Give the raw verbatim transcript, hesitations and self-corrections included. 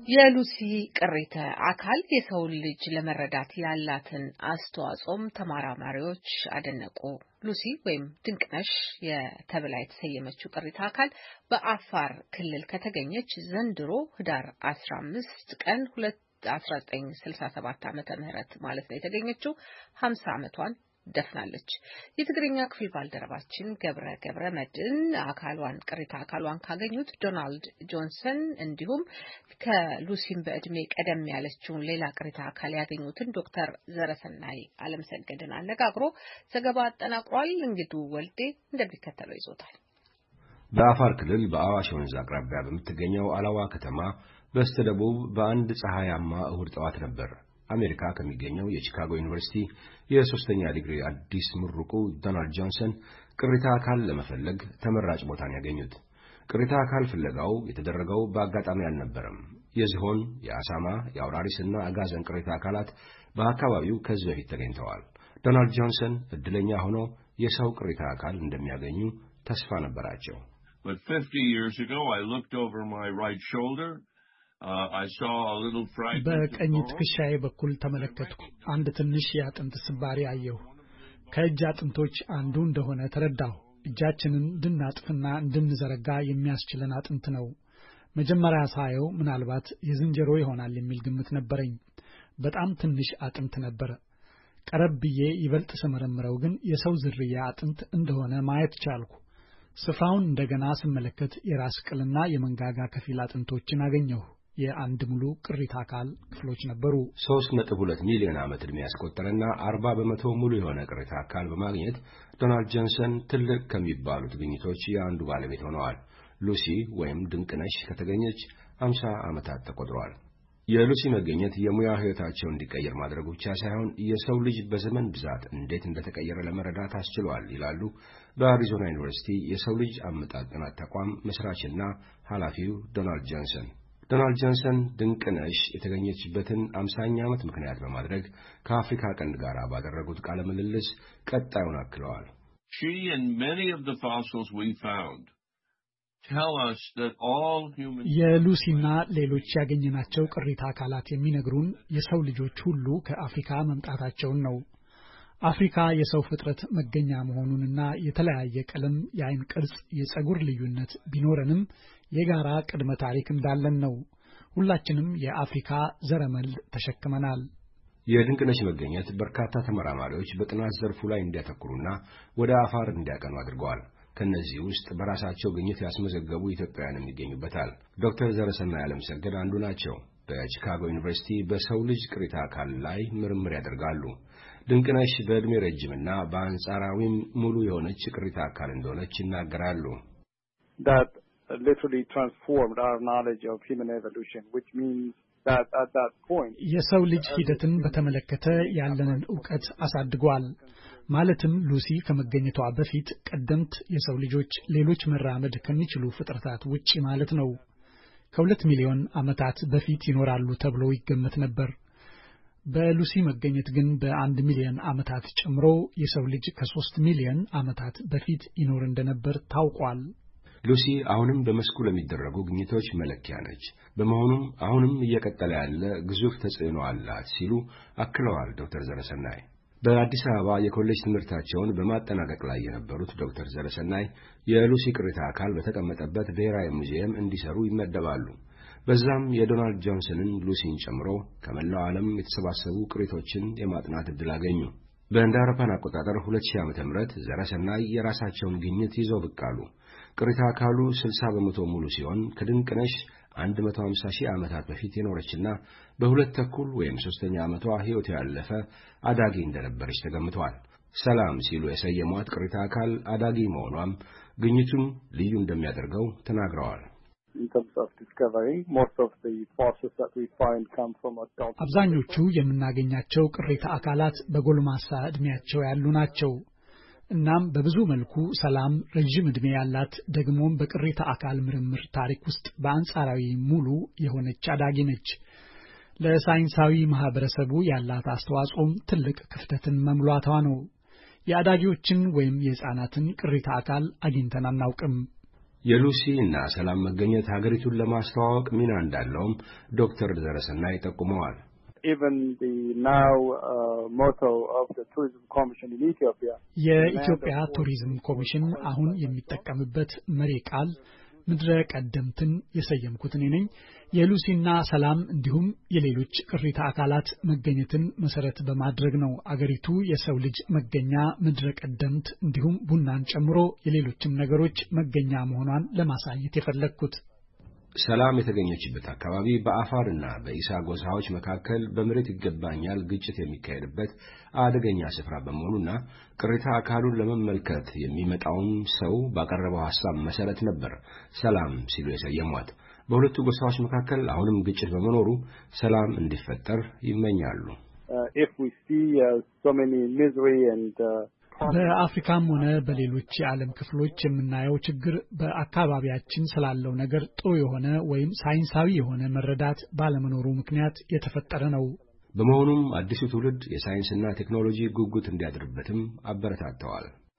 የሉሲ ቅሪተ አካል የሰው ልጅ ለመረዳት ያላትን አስተዋጽኦም ተመራማሪዎች አደነቁ። ሉሲ ወይም ድንቅነሽ የተብላ የተሰየመችው ቅሪተ አካል በአፋር ክልል ከተገኘች ዘንድሮ ህዳር አስራ አምስት ቀን አስራ ዘጠኝ ስልሳ ሰባት ዓመተ ምህረት ማለት ነው የተገኘችው ሃምሳ ዓመቷን ደፍናለች። የትግርኛ ክፍል ባልደረባችን ገብረ ገብረ መድን አካሏን ቅሪታ አካሏን ካገኙት ዶናልድ ጆንሰን እንዲሁም ከሉሲም በእድሜ ቀደም ያለችውን ሌላ ቅሪታ አካል ያገኙትን ዶክተር ዘረሰናይ አለምሰገድን አነጋግሮ ዘገባ አጠናቅሯል። እንግዲህ ወልዴ እንደሚከተለው ይዞታል። በአፋር ክልል በአዋሽ ወንዝ አቅራቢያ በምትገኘው አላዋ ከተማ በስተደቡብ በአንድ ፀሐያማ እሁድ ጠዋት ነበር አሜሪካ ከሚገኘው የቺካጎ ዩኒቨርሲቲ የሶስተኛ ዲግሪ አዲስ ምሩቁ ዶናልድ ጆንሰን ቅሪታ አካል ለመፈለግ ተመራጭ ቦታን ያገኙት። ቅሪታ አካል ፍለጋው የተደረገው በአጋጣሚ አልነበረም። የዝሆን፣ የአሳማ፣ የአውራሪስና አጋዘን ቅሪታ አካላት በአካባቢው ከዚህ በፊት ተገኝተዋል። ዶናልድ ጆንሰን እድለኛ ሆኖ የሰው ቅሪታ አካል እንደሚያገኙ ተስፋ ነበራቸው። But fifty years ago I looked over my right shoulder. Uh, I saw a little fragment. በቀኝ ትከሻዬ በኩል ተመለከትኩ። አንድ ትንሽ የአጥንት ስባሪ አየሁ። ከእጅ አጥንቶች አንዱ እንደሆነ ተረዳሁ። እጃችንን እንድናጥፍና እንድንዘረጋ የሚያስችለን አጥንት ነው። መጀመሪያ ሳየው ምናልባት የዝንጀሮ ይሆናል የሚል ግምት ነበረኝ። በጣም ትንሽ አጥንት ነበር። ቀረብ ብዬ ይበልጥ ስመረምረው ግን የሰው ዝርያ አጥንት እንደሆነ ማየት ቻልኩ። ስፍራውን እንደገና ስመለከት የራስ ቅልና የመንጋጋ ከፊል አጥንቶችን አገኘሁ። የአንድ ሙሉ ቅሪታ አካል ክፍሎች ነበሩ። ሶስት ነጥብ ሁለት ሚሊዮን ዓመት ዕድሜ ያስቆጠረና አርባ በመቶ ሙሉ የሆነ ቅሪታ አካል በማግኘት ዶናልድ ጆንሰን ትልቅ ከሚባሉት ግኝቶች የአንዱ ባለቤት ሆነዋል። ሉሲ ወይም ድንቅነሽ ከተገኘች ሃምሳ ዓመታት ተቆጥረዋል። የሉሲ መገኘት የሙያ ህይወታቸው እንዲቀየር ማድረጉ ብቻ ሳይሆን የሰው ልጅ በዘመን ብዛት እንዴት እንደተቀየረ ለመረዳት አስችሏል ይላሉ በአሪዞና ዩኒቨርሲቲ የሰው ልጅ አመጣጥ ጥናት ተቋም መስራችና ኃላፊው ዶናልድ ጆንሰን። ዶናልድ ጆንሰን ድንቅነሽ የተገኘችበትን ሃምሳኛ ዓመት ምክንያት በማድረግ ከአፍሪካ ቀንድ ጋር ባደረጉት ቃለ ምልልስ ቀጣዩን አክለዋል። She and many of the fossils we found tell us that all human የሉሲና ሌሎች ያገኘናቸው ቅሪታ አካላት የሚነግሩን የሰው ልጆች ሁሉ ከአፍሪካ መምጣታቸውን ነው። አፍሪካ የሰው ፍጥረት መገኛ መሆኑንና የተለያየ ቀለም፣ የአይን ቅርጽ፣ የፀጉር ልዩነት ቢኖርንም የጋራ ቅድመ ታሪክ እንዳለን ነው። ሁላችንም የአፍሪካ ዘረመል ተሸክመናል። የድንቅነሽ መገኘት በርካታ ተመራማሪዎች በጥናት ዘርፉ ላይ እንዲያተኩሩና ወደ አፋር እንዲያቀኑ አድርገዋል። ከነዚህ ውስጥ በራሳቸው ግኝት ያስመዘገቡ ኢትዮጵያውያንም ይገኙበታል። ዶክተር ዘረሰናይ አለምሰገድ አንዱ ናቸው። በቺካጎ ዩኒቨርሲቲ በሰው ልጅ ቅሪታ አካል ላይ ምርምር ያደርጋሉ። ድንቅነሽ በእድሜ ረጅምና በአንጻራዊም ሙሉ የሆነች ቅሪታ አካል እንደሆነች ይናገራሉ። That literally transformed our knowledge of human evolution, which means that at that point የሰው ልጅ ሂደትን በተመለከተ ያለንን ዕውቀት አሳድጓል። ማለትም ሉሲ ከመገኘቷ በፊት ቀደምት የሰው ልጆች ሌሎች መራመድ ከሚችሉ ፍጥረታት ውጪ ማለት ነው ከሁለት ሚሊዮን ዓመታት በፊት ይኖራሉ ተብሎ ይገመት ነበር። በሉሲ መገኘት ግን በአንድ ሚሊዮን ዓመታት ጨምሮ የሰው ልጅ ከሶስት ሚሊዮን ዓመታት በፊት ይኖር እንደነበር ታውቋል። ሉሲ አሁንም በመስኩ ለሚደረጉ ግኝቶች መለኪያ ነች። በመሆኑም አሁንም እየቀጠለ ያለ ግዙፍ ተጽዕኖ አላት ሲሉ አክለዋል ዶክተር ዘረሰናይ። በአዲስ አበባ የኮሌጅ ትምህርታቸውን በማጠናቀቅ ላይ የነበሩት ዶክተር ዘረሰናይ የሉሲ ቅሪታ አካል በተቀመጠበት ብሔራዊ ሙዚየም እንዲሰሩ ይመደባሉ። በዛም የዶናልድ ጆንሰንን ሉሲን ጨምሮ ከመላው ዓለም የተሰባሰቡ ቅሪቶችን የማጥናት ዕድል አገኙ። በእንደ አውሮፓውያን አቆጣጠር ሁለት ሺህ ዓመተ ምህረት ዘረሰናይ የራሳቸውን ግኝት ይዘው ብቅ አሉ። ቅሪታ አካሉ ስልሳ በመቶ ሙሉ ሲሆን ከድንቅነሽ መቶ ሃምሳ ሺህ ዓመታት በፊት የኖረችና በሁለት ተኩል ወይም ሶስተኛ ዓመቷ ሕይወት ያለፈ አዳጊ እንደነበረች ተገምቷል። ሰላም ሲሉ የሰየሟት ቅሪታ አካል አዳጊ መሆኗም ግኝቱን ልዩ እንደሚያደርገው ተናግረዋል። In terms of discovery, most of the fossils that we find come from adult. አብዛኞቹ የምናገኛቸው ቅሪታ አካላት በጎልማሳ ዕድሜያቸው ያሉ ናቸው። እናም በብዙ መልኩ ሰላም ረጅም ዕድሜ ያላት ደግሞም በቅሪታ አካል ምርምር ታሪክ ውስጥ በአንጻራዊ ሙሉ የሆነች አዳጊ ነች። ለሳይንሳዊ ማህበረሰቡ ያላት አስተዋጽኦም ትልቅ ክፍተትን መሙላቷ ነው። የአዳጊዎችን ወይም የሕፃናትን ቅሪታ አካል አግኝተን አናውቅም። የሉሲ እና ሰላም መገኘት ሀገሪቱን ለማስተዋወቅ ሚና እንዳለውም ዶክተር ዘረሰናይ ጠቁመዋል። Even the now uh, motto of the tourism commission in Ethiopia የኢትዮጵያ ቱሪዝም ኮሚሽን አሁን የሚጠቀምበት መሪ ቃል ምድረ ቀደምትን የሰየምኩት እኔ ነኝ። የሉሲና ሰላም እንዲሁም የሌሎች ቅሪተ አካላት መገኘትን መሰረት በማድረግ ነው አገሪቱ የሰው ልጅ መገኛ ምድረ ቀደምት እንዲሁም ቡናን ጨምሮ የሌሎችም ነገሮች መገኛ መሆኗን ለማሳየት የፈለኩት። ሰላም የተገኘችበት አካባቢ በአፋርና በኢሳ ጎሳዎች መካከል በመሬት ይገባኛል ግጭት የሚካሄድበት አደገኛ ስፍራ በመሆኑና ቅሪተ አካሉን ለመመልከት የሚመጣውን ሰው ባቀረበው ሐሳብ መሰረት ነበር ሰላም ሲሉ የሰየሟት። በሁለቱ ጎሳዎች መካከል አሁንም ግጭት በመኖሩ ሰላም እንዲፈጠር ይመኛሉ። if we see uh, so many misery and uh, በአፍሪካም ሆነ በሌሎች የዓለም ክፍሎች የምናየው ችግር በአካባቢያችን ስላለው ነገር ጥሩ የሆነ ወይም ሳይንሳዊ የሆነ መረዳት ባለመኖሩ ምክንያት የተፈጠረ ነው። በመሆኑም አዲሱ ትውልድ የሳይንስና ቴክኖሎጂ ጉጉት እንዲያድርበትም አበረታተዋል።